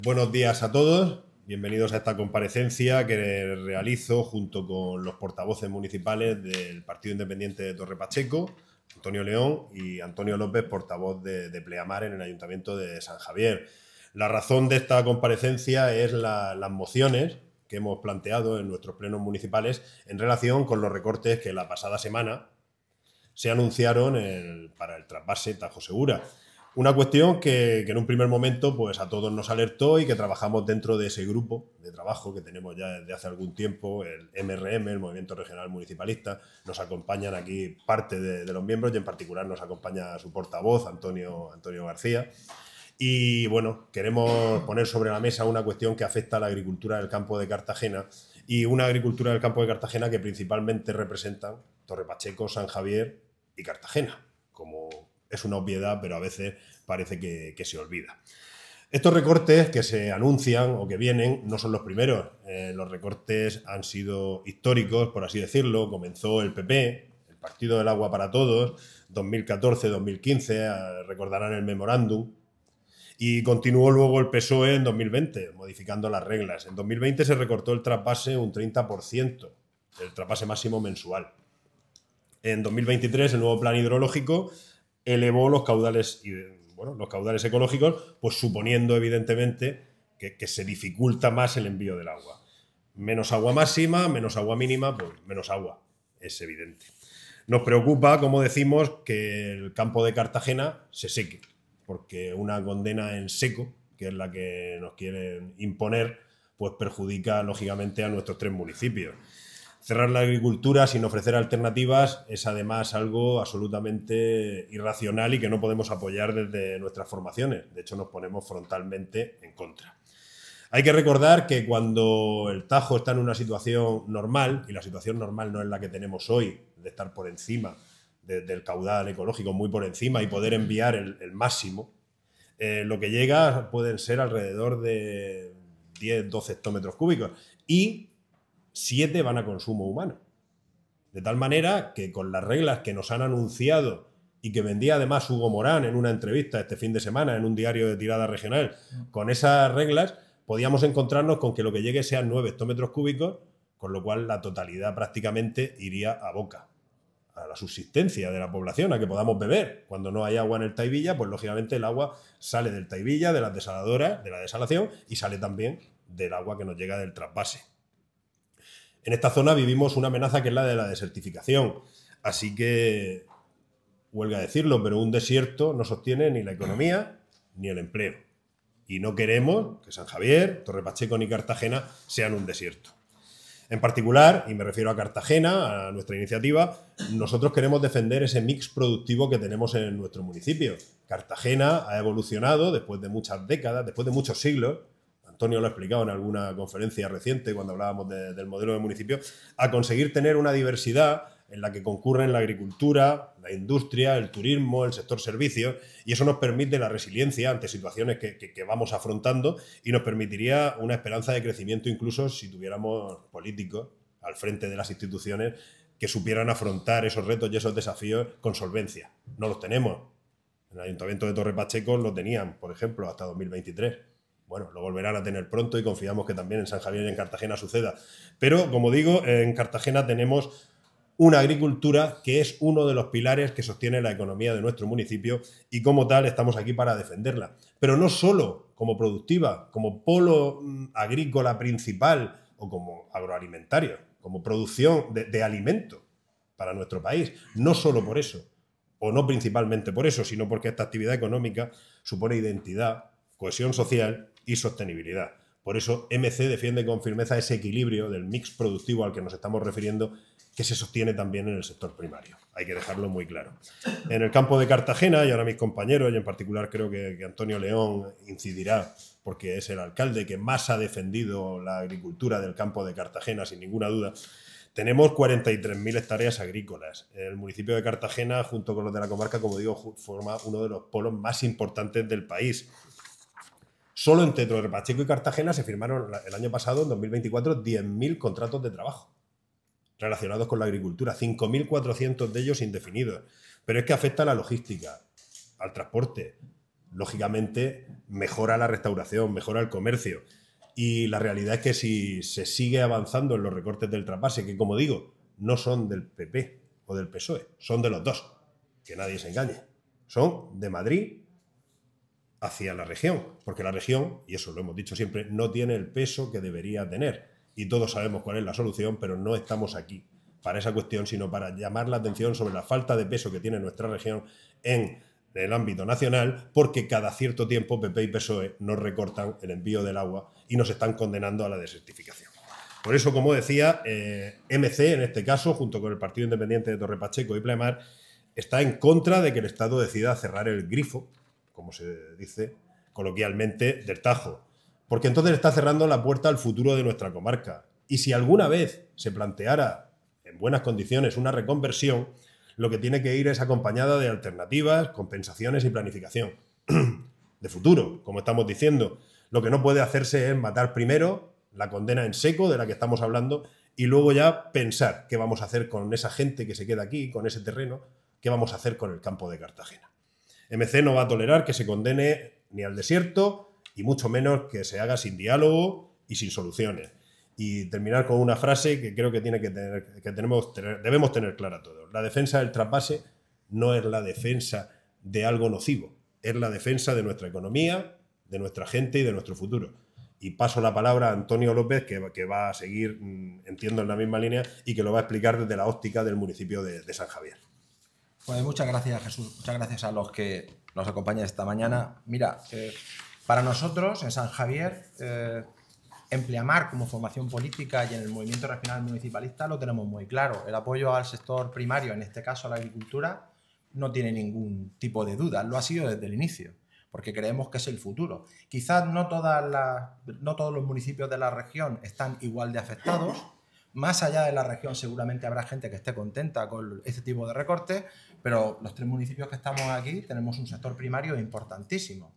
Buenos días a todos, bienvenidos a esta comparecencia que realizo junto con los portavoces municipales del Partido Independiente de Torre Pacheco, Antonio León y Antonio López, portavoz de Pleamar en el Ayuntamiento de San Javier. La razón de esta comparecencia es las mociones que hemos planteado en nuestros plenos municipales en relación con los recortes que la pasada semana se anunciaron para el trasvase Tajo Segura. Una cuestión que en un primer momento pues a todos nos alertó y que trabajamos dentro de ese grupo de trabajo que tenemos ya desde hace algún tiempo, el MRM, el Movimiento Regional Municipalista. Nos acompañan aquí parte de los miembros y en particular nos acompaña su portavoz, Antonio García. Y bueno, queremos poner sobre la mesa una cuestión que afecta a la agricultura del campo de Cartagena y una agricultura del campo de Cartagena que principalmente representan Torre Pacheco, San Javier y Cartagena, como es una obviedad, pero a veces parece que se olvida. Estos recortes que se anuncian o que vienen no son los primeros. Los recortes han sido históricos, por así decirlo. Comenzó el PP, el Partido del Agua para Todos, 2014-2015, recordarán el memorándum. Y continuó luego el PSOE en 2020, modificando las reglas. En 2020 se recortó el trasvase un 30%, el trasvase máximo mensual. En 2023 el nuevo plan hidrológico elevó los caudales ecológicos, pues suponiendo evidentemente que se dificulta más el envío del agua. Menos agua máxima, menos agua mínima, pues menos agua, es evidente. Nos preocupa, como decimos, que el campo de Cartagena se seque, porque una condena en seco, que es la que nos quieren imponer, pues perjudica lógicamente a nuestros 3 municipios. Cerrar la agricultura sin ofrecer alternativas es además algo absolutamente irracional y que no podemos apoyar desde nuestras formaciones. De hecho, nos ponemos frontalmente en contra. Hay que recordar que cuando el Tajo está en una situación normal, y la situación normal no es la que tenemos hoy, de estar por encima del caudal ecológico, muy por encima, y poder enviar el máximo, lo que llega pueden ser alrededor de 10-12 hectómetros cúbicos. Y 7 van a consumo humano. De tal manera que con las reglas que nos han anunciado y que vendía además Hugo Morán en una entrevista este fin de semana en un diario de tirada regional, con esas reglas podíamos encontrarnos con que lo que llegue sean 9 hectómetros cúbicos, con lo cual la totalidad prácticamente iría a boca, a la subsistencia de la población, a que podamos beber. Cuando no hay agua en el Taivilla, pues lógicamente el agua sale del Taivilla, de las desaladoras, de la desalación, y sale también del agua que nos llega del trasvase. En esta zona vivimos una amenaza que es la de la desertificación. Así que, huelga decirlo, pero un desierto no sostiene ni la economía ni el empleo. Y no queremos que San Javier, Torre Pacheco ni Cartagena sean un desierto. En particular, y me refiero a Cartagena, a nuestra iniciativa, nosotros queremos defender ese mix productivo que tenemos en nuestro municipio. Cartagena ha evolucionado después de muchas décadas, después de muchos siglos. Antonio lo ha explicado en alguna conferencia reciente cuando hablábamos del modelo de municipio, a conseguir tener una diversidad en la que concurren la agricultura, la industria, el turismo, el sector servicios, y eso nos permite la resiliencia ante situaciones que vamos afrontando y nos permitiría una esperanza de crecimiento incluso si tuviéramos políticos al frente de las instituciones que supieran afrontar esos retos y esos desafíos con solvencia. No los tenemos. En el Ayuntamiento de Torre Pacheco lo tenían, por ejemplo, hasta 2023. Bueno, lo volverán a tener pronto y confiamos que también en San Javier y en Cartagena suceda. Pero, como digo, en Cartagena tenemos una agricultura que es uno de los pilares que sostiene la economía de nuestro municipio y como tal estamos aquí para defenderla. Pero no solo como productiva, como polo agrícola principal o como agroalimentario, como producción de alimento para nuestro país. No solo por eso, o no principalmente por eso, sino porque esta actividad económica supone identidad, cohesión social y sostenibilidad. Por eso MC defiende con firmeza ese equilibrio del mix productivo al que nos estamos refiriendo, que se sostiene también en el sector primario. Hay que dejarlo muy claro. En el campo de Cartagena, y ahora mis compañeros, y en particular creo que Antonio León incidirá, porque es el alcalde que más ha defendido la agricultura del campo de Cartagena, sin ninguna duda, tenemos 43.000 hectáreas agrícolas. El municipio de Cartagena, junto con los de la comarca, como digo, forma uno de los polos más importantes del país. Solo entre Torre Pacheco y Cartagena se firmaron el año pasado, en 2024, 10.000 contratos de trabajo relacionados con la agricultura, 5.400 de ellos indefinidos. Pero es que afecta a la logística, al transporte, lógicamente mejora la restauración, mejora el comercio. Y la realidad es que si se sigue avanzando en los recortes del trasvase, que como digo, no son del PP o del PSOE, son de los dos, que nadie se engañe, son de Madrid hacia la región, porque la región, y eso lo hemos dicho siempre, no tiene el peso que debería tener. Y todos sabemos cuál es la solución, pero no estamos aquí para esa cuestión, sino para llamar la atención sobre la falta de peso que tiene nuestra región en el ámbito nacional, porque cada cierto tiempo PP y PSOE nos recortan el envío del agua y nos están condenando a la desertificación. Por eso, como decía, MC, en este caso, junto con el Partido Independiente de Torre Pacheco y Plemar, está en contra de que el Estado decida cerrar el grifo, como se dice coloquialmente, del Tajo, porque entonces está cerrando la puerta al futuro de nuestra comarca. Y si alguna vez se planteara en buenas condiciones una reconversión, lo que tiene que ir es acompañada de alternativas, compensaciones y planificación de futuro, como estamos diciendo. Lo que no puede hacerse es matar primero la condena en seco de la que estamos hablando y luego ya pensar qué vamos a hacer con esa gente que se queda aquí, con ese terreno, qué vamos a hacer con el campo de Cartagena. MC no va a tolerar que se condene ni al desierto y mucho menos que se haga sin diálogo y sin soluciones. Y terminar con una frase que creo que debemos tener clara todos. La defensa del trasvase no es la defensa de algo nocivo, es la defensa de nuestra economía, de nuestra gente y de nuestro futuro. Y paso la palabra a Antonio López, que va a seguir, entiendo, en la misma línea y que lo va a explicar desde la óptica del municipio de San Javier. Pues muchas gracias, Jesús. Muchas gracias a los que nos acompañan esta mañana. Mira, para nosotros en San Javier, en Pleamar como formación política y en el movimiento regional municipalista lo tenemos muy claro. El apoyo al sector primario, en este caso a la agricultura, no tiene ningún tipo de duda. Lo ha sido desde el inicio, porque creemos que es el futuro. Quizás no todos los municipios de la región están igual de afectados. Más allá de la región seguramente habrá gente que esté contenta con este tipo de recortes, pero los 3 municipios que estamos aquí tenemos un sector primario importantísimo.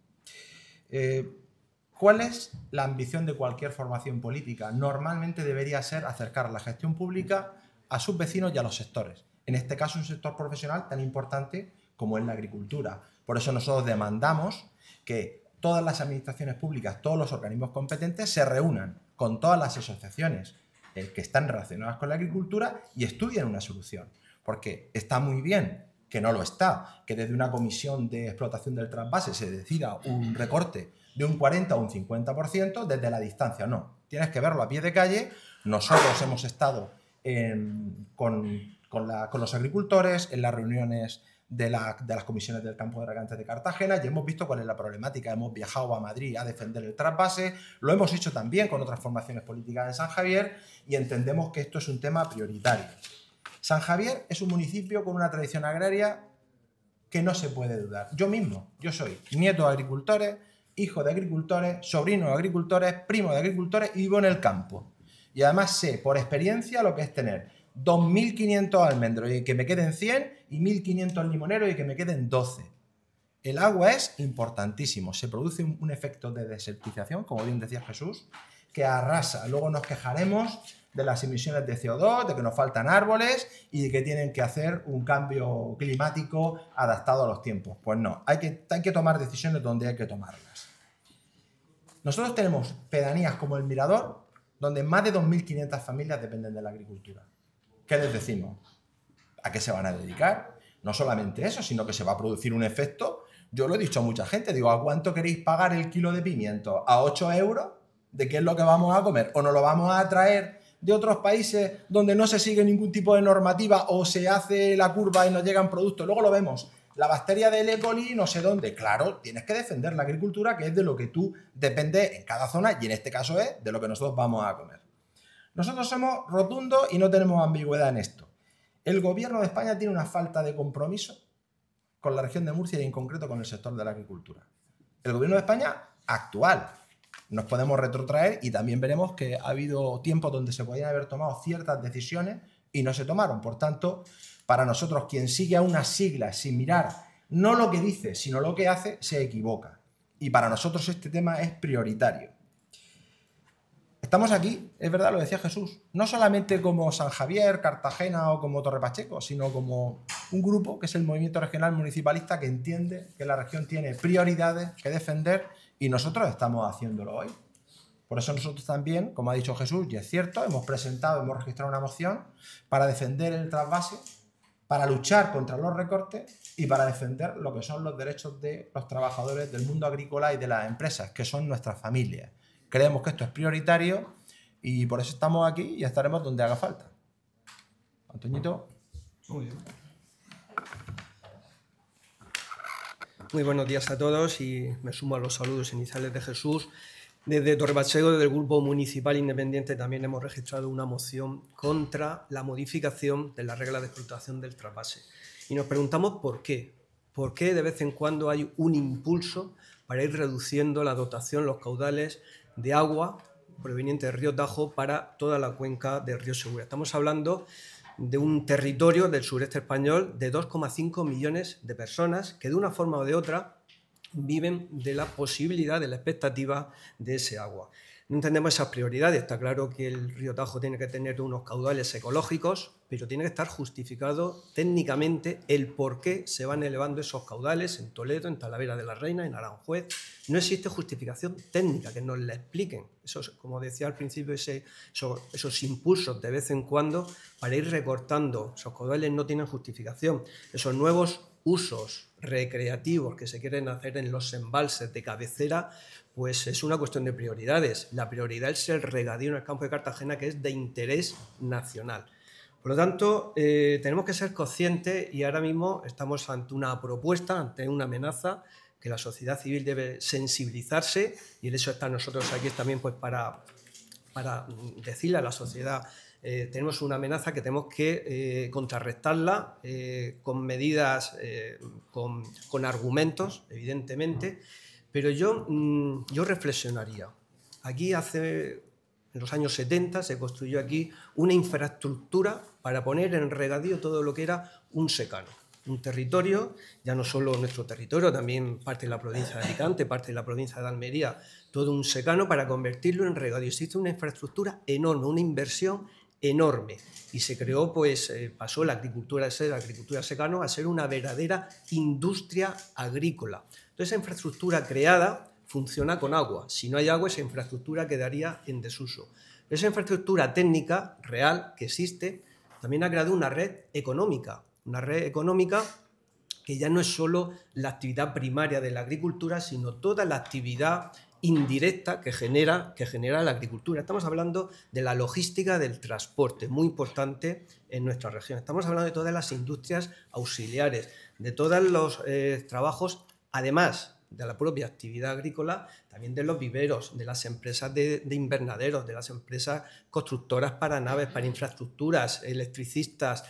¿Cuál es la ambición de cualquier formación política? Normalmente debería ser acercar la gestión pública a sus vecinos y a los sectores. En este caso, un sector profesional tan importante como es la agricultura. Por eso nosotros demandamos que todas las administraciones públicas, todos los organismos competentes se reúnan con todas las asociaciones que están relacionadas con la agricultura y estudien una solución. Porque está muy bien, que no lo está, que desde una comisión de explotación del trasvase se decida un recorte de un 40 o un 50% desde la distancia. No, tienes que verlo a pie de calle. Nosotros hemos estado con los agricultores en las reuniones de las comisiones del campo de regantes de Cartagena y hemos visto cuál es la problemática. Hemos viajado a Madrid a defender el trasvase, lo hemos hecho también con otras formaciones políticas en San Javier y entendemos que esto es un tema prioritario. San Javier es un municipio con una tradición agraria que no se puede dudar. Yo soy nieto de agricultores, hijo de agricultores, sobrino de agricultores, primo de agricultores y vivo en el campo. Y además sé por experiencia lo que es tener 2.500 almendros y que me queden 100 y 1.500 limoneros y que me queden 12. El agua es importantísimo. Se produce un efecto de desertización, como bien decía Jesús, que arrasa. Luego nos quejaremos de las emisiones de CO2, de que nos faltan árboles y de que tienen que hacer un cambio climático adaptado a los tiempos. Pues no, hay que tomar decisiones donde hay que tomarlas. Nosotros tenemos pedanías como el Mirador, donde más de 2.500 familias dependen de la agricultura. ¿Qué les decimos? ¿A qué se van a dedicar? No solamente eso, sino que se va a producir un efecto. Yo lo he dicho a mucha gente, digo, ¿a cuánto queréis pagar el kilo de pimiento? ¿A 8 euros? ¿De qué es lo que vamos a comer? ¿O nos lo vamos a traer de otros países donde no se sigue ningún tipo de normativa o se hace la curva y nos llegan productos? Luego lo vemos, la bacteria del E. coli no sé dónde. Claro, tienes que defender la agricultura, que es de lo que tú dependes en cada zona y en este caso es de lo que nosotros vamos a comer. Nosotros somos rotundos y no tenemos ambigüedad en esto. El gobierno de España tiene una falta de compromiso con la región de Murcia y en concreto con el sector de la agricultura. El gobierno de España actual. Nos podemos retrotraer y también veremos que ha habido tiempos donde se podían haber tomado ciertas decisiones y no se tomaron. Por tanto, para nosotros, quien sigue a unas siglas sin mirar no lo que dice, sino lo que hace, se equivoca. Y para nosotros este tema es prioritario. Estamos aquí, es verdad, lo decía Jesús, no solamente como San Javier, Cartagena o como Torre Pacheco, sino como un grupo que es el Movimiento Regional Municipalista, que entiende que la región tiene prioridades que defender y nosotros estamos haciéndolo hoy. Por eso nosotros también, como ha dicho Jesús, y es cierto, hemos registrado una moción para defender el trasvase, para luchar contra los recortes y para defender lo que son los derechos de los trabajadores del mundo agrícola y de las empresas, que son nuestras familias. Creemos que esto es prioritario y por eso estamos aquí y estaremos donde haga falta. Antoñito. Muy bien. Muy buenos días a todos y me sumo a los saludos iniciales de Jesús. Desde Torre Pacheco, desde el Grupo Municipal Independiente, también hemos registrado una moción contra la modificación de la regla de explotación del trasvase. Y nos preguntamos por qué. ¿Por qué de vez en cuando hay un impulso para ir reduciendo la dotación, los caudales de agua proveniente del río Tajo para toda la cuenca del río Segura? Estamos hablando de un territorio del sureste español de 2,5 millones de personas que de una forma o de otra viven de la posibilidad, de la expectativa de ese agua. No entendemos esas prioridades. Está claro que el río Tajo tiene que tener unos caudales ecológicos, pero tiene que estar justificado técnicamente el por qué se van elevando esos caudales en Toledo, en Talavera de la Reina, en Aranjuez. No existe justificación técnica, que nos la expliquen. Eso, como decía al principio, esos impulsos de vez en cuando para ir recortando esos caudales no tienen justificación. Esos nuevos usos recreativos que se quieren hacer en los embalses de cabecera, pues es una cuestión de prioridades. La prioridad es el regadío en el campo de Cartagena, que es de interés nacional. Por lo tanto, tenemos que ser conscientes y ahora mismo estamos ante una propuesta, ante una amenaza que la sociedad civil debe sensibilizarse, y en eso está nosotros aquí también pues para decirle a la sociedad tenemos una amenaza que tenemos que contrarrestarla con medidas, con argumentos, evidentemente, pero yo reflexionaría. Aquí en los años 70 se construyó aquí una infraestructura para poner en regadío todo lo que era un secano. Un territorio, ya no solo nuestro territorio, también parte de la provincia de Alicante, parte de la provincia de Almería, todo un secano para convertirlo en regadío. Existe una infraestructura enorme, una inversión enorme, y se creó, pues pasó la agricultura de ser agricultura secano a ser una verdadera industria agrícola. Entonces, esa infraestructura creada funciona con agua. Si no hay agua, esa infraestructura quedaría en desuso. Pero esa infraestructura técnica real que existe también ha creado una red económica que ya no es solo la actividad primaria de la agricultura, sino toda la actividad indirecta que genera la agricultura. Estamos hablando de la logística del transporte, muy importante en nuestra región. Estamos hablando de todas las industrias auxiliares, de todos los trabajos, además de la propia actividad agrícola, también de los viveros, de las empresas de invernaderos, de las empresas constructoras para naves, para infraestructuras, electricistas.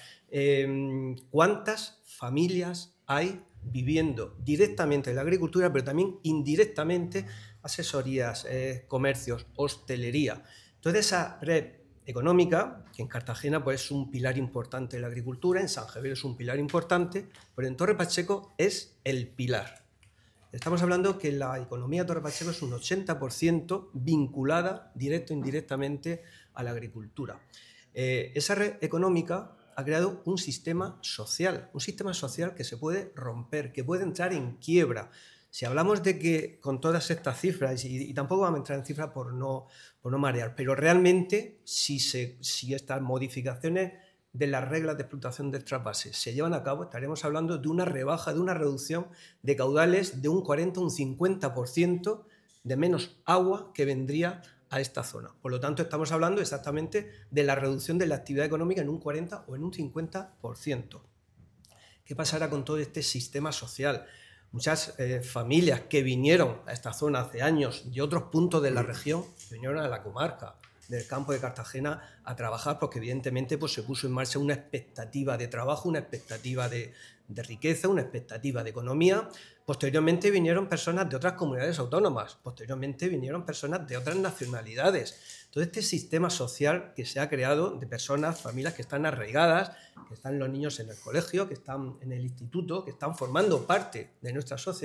¿Cuántas familias hay viviendo directamente de la agricultura, pero también indirectamente asesorías, comercios, hostelería? Toda esa red económica, que en Cartagena pues, es un pilar importante de la agricultura, en San Javier es un pilar importante, pero en Torre Pacheco es el pilar. Estamos hablando que la economía de Torre Pacheco es un 80% vinculada directo e indirectamente a la agricultura. Esa red económica ha creado un sistema social que se puede romper, que puede entrar en quiebra. Si hablamos de que con todas estas cifras, y tampoco vamos a entrar en cifras por no marear, pero realmente si estas modificaciones de las reglas de explotación del trasvase se llevan a cabo, estaremos hablando de una rebaja, de una reducción de caudales de un 40 o un 50% de menos agua que vendría a esta zona. Por lo tanto, estamos hablando exactamente de la reducción de la actividad económica en un 40 o en un 50%. ¿Qué pasará con todo este sistema social? Muchas familias que vinieron a esta zona hace años de otros puntos de la región, vinieron a la comarca del campo de Cartagena a trabajar porque evidentemente pues, se puso en marcha una expectativa de trabajo, una expectativa de riqueza, una expectativa de economía. Posteriormente vinieron personas de otras comunidades autónomas, posteriormente vinieron personas de otras nacionalidades. Todo este sistema social que se ha creado de personas, familias que están arraigadas, que están los niños en el colegio, que están en el instituto, que están formando parte de nuestra sociedad,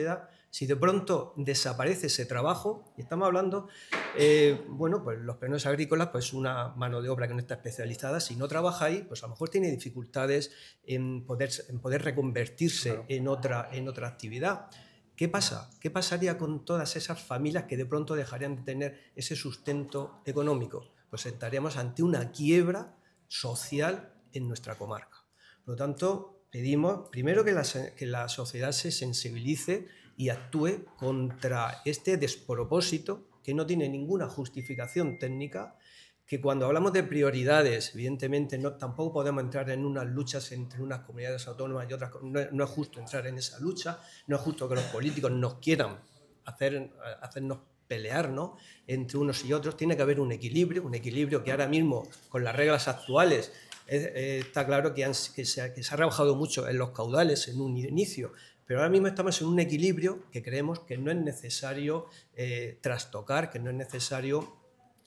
Si de pronto desaparece ese trabajo, y estamos hablando, bueno, pues los peones agrícolas, pues una mano de obra que no está especializada, si no trabaja ahí, pues a lo mejor tiene dificultades en poder reconvertirse en otra actividad. ¿Qué pasa? ¿Qué pasaría con todas esas familias que de pronto dejarían de tener ese sustento económico? Pues estaríamos ante una quiebra social en nuestra comarca. Por lo tanto, pedimos primero que la sociedad se sensibilice y actúe contra este despropósito que no tiene ninguna justificación técnica, que cuando hablamos de prioridades, evidentemente tampoco podemos entrar en unas luchas entre unas comunidades autónomas y otras. No es justo entrar en esa lucha, no es justo que los políticos nos quieran hacernos pelear, ¿no?, entre unos y otros. Tiene que haber un equilibrio que ahora mismo, con las reglas actuales, está claro que se ha rebajado mucho en los caudales en un inicio, pero ahora mismo estamos en un equilibrio que creemos que no es necesario trastocar, que no es necesario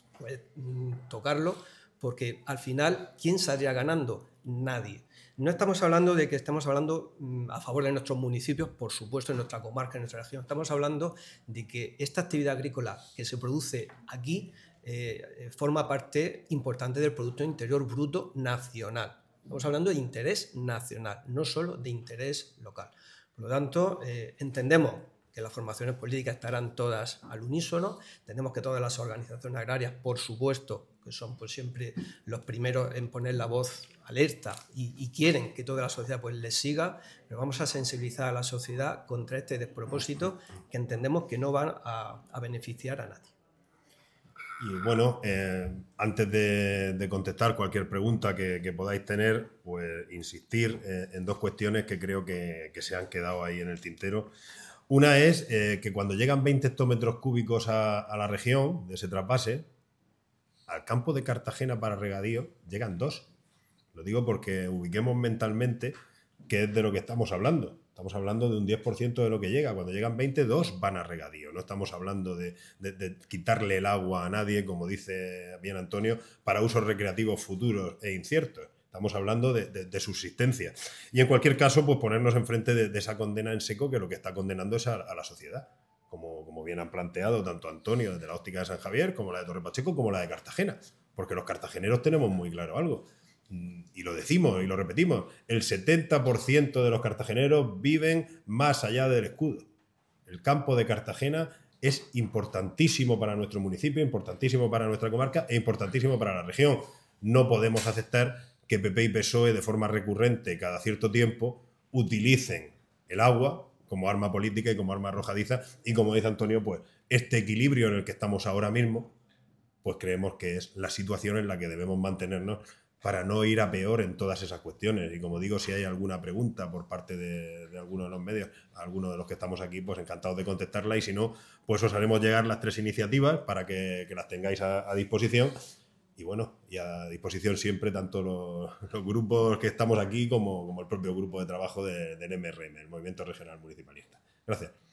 tocarlo, porque al final, ¿quién saldría ganando? Nadie. No estamos hablando de que estemos hablando a favor de nuestros municipios, por supuesto, en nuestra comarca, en nuestra región. Estamos hablando de que esta actividad agrícola que se produce aquí forma parte importante del Producto Interior Bruto nacional. Estamos hablando de interés nacional, no solo de interés local. Por lo tanto, entendemos que las formaciones políticas estarán todas al unísono. Entendemos que todas las organizaciones agrarias, por supuesto, que son pues siempre los primeros en poner la voz alerta y quieren que toda la sociedad pues les siga, pero vamos a sensibilizar a la sociedad contra este despropósito que entendemos que no van a beneficiar a nadie. Y bueno, antes de contestar cualquier pregunta que podáis tener, pues insistir en dos cuestiones que creo que se han quedado ahí en el tintero. Una es que cuando llegan 20 hectómetros cúbicos a la región de ese trasvase, al campo de Cartagena para regadío llegan 2. Lo digo porque ubiquemos mentalmente qué es de lo que estamos hablando. Estamos hablando de un 10% de lo que llega. Cuando llegan 20, 2 van a regadío. No estamos hablando de quitarle el agua a nadie, como dice bien Antonio, para usos recreativos futuros e inciertos. Estamos hablando de subsistencia. Y en cualquier caso, pues ponernos enfrente de esa condena en seco, que lo que está condenando es a la sociedad. Como bien han planteado tanto Antonio desde la óptica de San Javier, como la de Torre Pacheco, como la de Cartagena. Porque los cartageneros tenemos muy claro algo. Y lo decimos y lo repetimos. El 70% de los cartageneros viven más allá del escudo. El campo de Cartagena es importantísimo para nuestro municipio, importantísimo para nuestra comarca e importantísimo para la región. No podemos aceptar que PP y PSOE de forma recurrente cada cierto tiempo utilicen el agua como arma política y como arma arrojadiza, y como dice Antonio, pues este equilibrio en el que estamos ahora mismo, pues creemos que es la situación en la que debemos mantenernos para no ir a peor en todas esas cuestiones. Y como digo, si hay alguna pregunta por parte de alguno de los medios, alguno de los que estamos aquí, pues encantados de contestarla, y si no, pues os haremos llegar las 3 iniciativas para que las tengáis a disposición. Y bueno, y a disposición siempre tanto los grupos que estamos aquí como el propio grupo de trabajo del MRM, el Movimiento Regional Municipalista. Gracias.